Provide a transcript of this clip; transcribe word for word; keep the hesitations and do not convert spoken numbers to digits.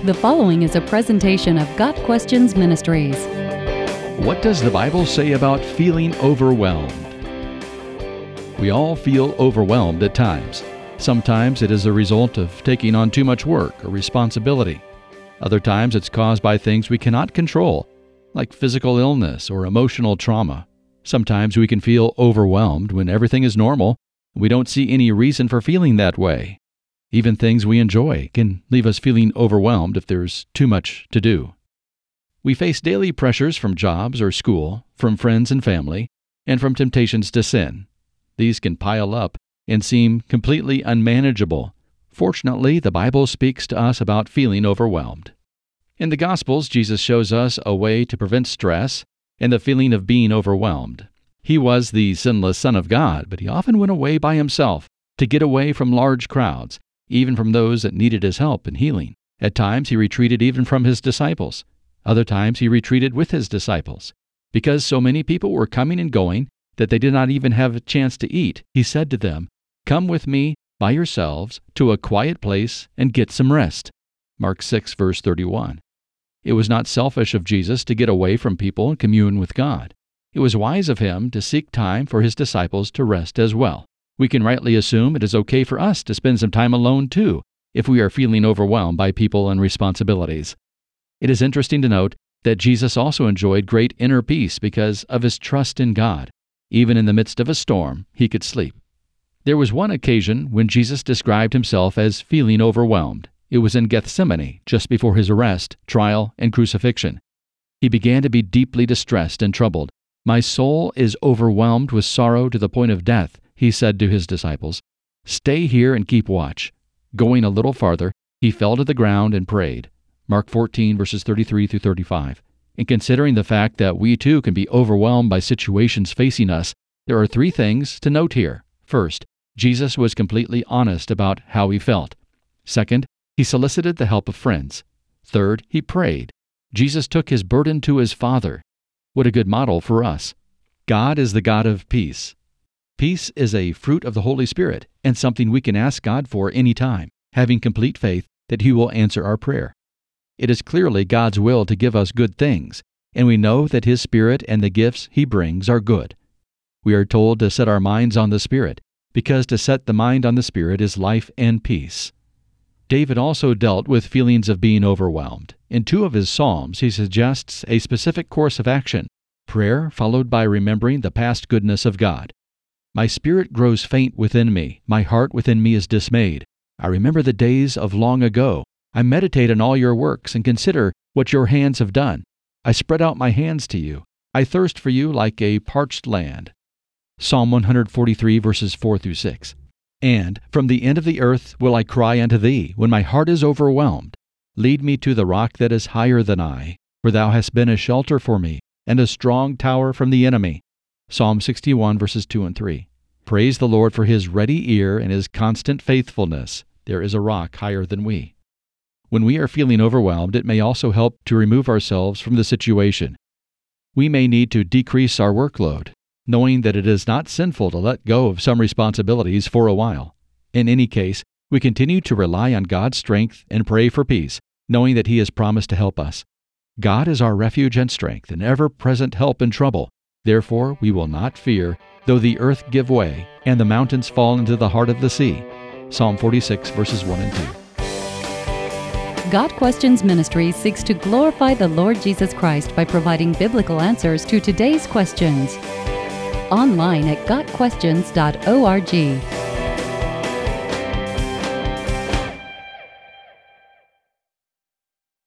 The following is a presentation of Got Questions Ministries. What does the Bible say about feeling overwhelmed? We all feel overwhelmed at times. Sometimes it is a result of taking on too much work or responsibility. Other times it's caused by things we cannot control, like physical illness or emotional trauma. Sometimes we can feel overwhelmed when everything is normal and we don't see any reason for feeling that way. Even things we enjoy can leave us feeling overwhelmed if there's too much to do. We face daily pressures from jobs or school, from friends and family, and from temptations to sin. These can pile up and seem completely unmanageable. Fortunately, the Bible speaks to us about feeling overwhelmed. In the Gospels, Jesus shows us a way to prevent stress and the feeling of being overwhelmed. He was the sinless Son of God, but he often went away by himself to get away from large crowds, even from those that needed his help and healing. At times he retreated even from his disciples. Other times he retreated with his disciples. Because so many people were coming and going that they did not even have a chance to eat, he said to them, "Come with me by yourselves to a quiet place and get some rest." Mark six, verse thirty-one. It was not selfish of Jesus to get away from people and commune with God. It was wise of him to seek time for his disciples to rest as well. We can rightly assume it is okay for us to spend some time alone too, if we are feeling overwhelmed by people and responsibilities. It is interesting to note that Jesus also enjoyed great inner peace because of his trust in God. Even in the midst of a storm, he could sleep. There was one occasion when Jesus described himself as feeling overwhelmed. It was in Gethsemane, just before his arrest, trial, and crucifixion. He began to be deeply distressed and troubled. "My soul is overwhelmed with sorrow to the point of death," he said to his disciples. "Stay here and keep watch." Going a little farther, he fell to the ground and prayed. Mark fourteen, verses thirty-three through thirty-five. In considering the fact that we too can be overwhelmed by situations facing us, there are three things to note here. First, Jesus was completely honest about how he felt. Second, he solicited the help of friends. Third, he prayed. Jesus took his burden to his Father. What a good model for us. God is the God of peace. Peace is a fruit of the Holy Spirit and something we can ask God for any time, having complete faith that he will answer our prayer. It is clearly God's will to give us good things, and we know that his Spirit and the gifts he brings are good. We are told to set our minds on the Spirit, because to set the mind on the Spirit is life and peace. David also dealt with feelings of being overwhelmed. In two of his Psalms, he suggests a specific course of action, prayer followed by remembering the past goodness of God. "My spirit grows faint within me. My heart within me is dismayed. I remember the days of long ago. I meditate on all your works and consider what your hands have done. I spread out my hands to you. I thirst for you like a parched land." Psalm one forty-three, verses four through six. "And from the end of the earth will I cry unto thee, when my heart is overwhelmed. Lead me to the rock that is higher than I, for thou hast been a shelter for me, and a strong tower from the enemy." Psalm sixty-one, verses two and three. Praise the Lord for his ready ear and his constant faithfulness. There is a rock higher than we. When we are feeling overwhelmed, it may also help to remove ourselves from the situation. We may need to decrease our workload, knowing that it is not sinful to let go of some responsibilities for a while. In any case, we continue to rely on God's strength and pray for peace, knowing that he has promised to help us. God is our refuge and strength, an ever-present help in trouble. Therefore we will not fear, though the earth give way, and the mountains fall into the heart of the sea. Psalm forty-six, verses one and two. Got Questions Ministries seeks to glorify the Lord Jesus Christ by providing biblical answers to today's questions. Online at got questions dot org.